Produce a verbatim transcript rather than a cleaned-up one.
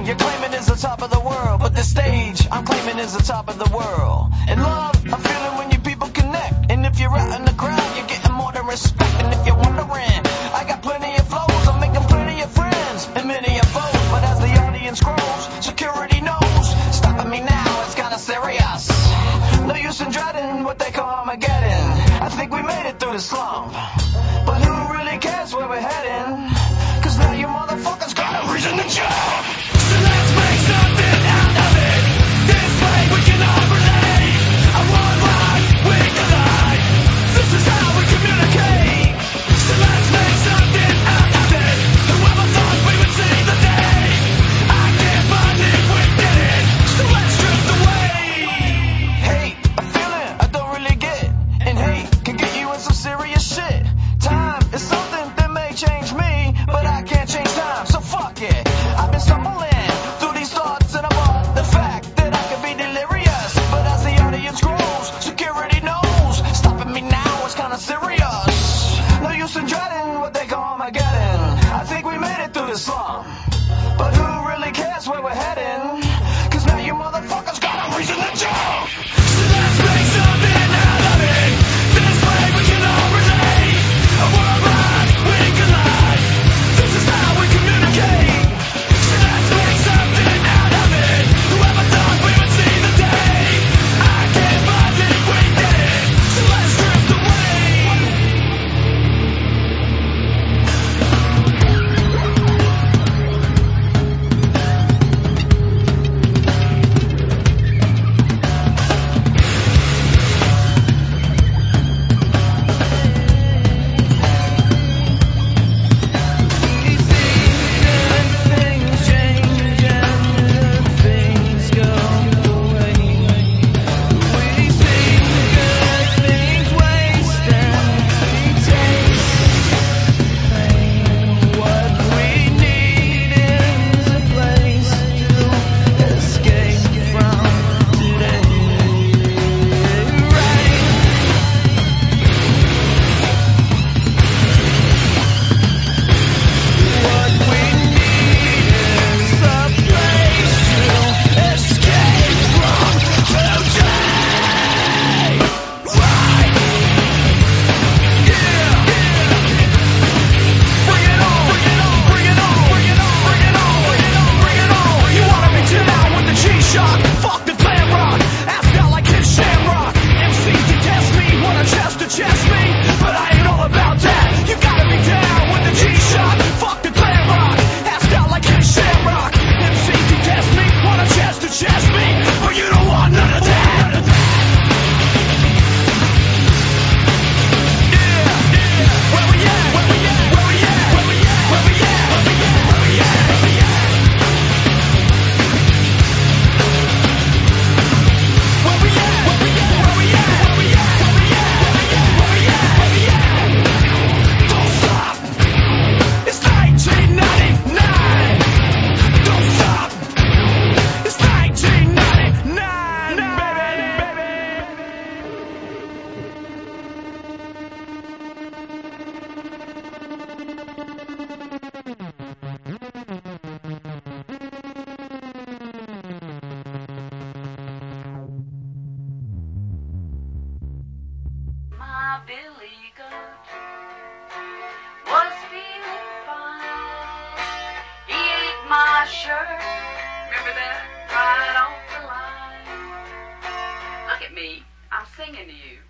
you're claiming is the top of the world, but the stage I'm claiming is the top of the world. And love, I'm feeling when you people connect. And if you're out in the crowd, you're getting more than respect. And if you're wondering, I got plenty of flows, I'm making plenty of friends and many of foes. But as the audience grows, security knows, stopping me now, it's kinda serious. No use in dreading what they call Armageddon. I think we made it through the slump, but who really cares where we're heading? Cause now you motherfuckers got a reason to jump. So let's make something out of it. This way we can all relate. A worldwide we collide. This is how we communicate. So let's make something out of it. Whoever thought we would see the day? I can't believe we did it. So let's drift away. Hate, a feeling I don't really get. And hate can get you in some serious shit. Time is something that may change me, but I can't change time, so fuck it. I've been stumbling through these thoughts and about the fact that I could be delirious. But as the audience grows, security knows, stopping me now is kinda serious. No use in dreading what they call Armageddon. I think we made it through the slump, but who really cares where we're heading? Cause now you motherfuckers got a reason to jump. So let's make something out of it. This way we can all relate. A worldwide we collide. This is how we communicate. So let's make something out of it. Whoever thought we would see the day? I can't believe we did it. So let's drift away. My Billy Goat was feeling fine. He ate my shirt, remember that? Right off the line. Look at me, I'm singing to you.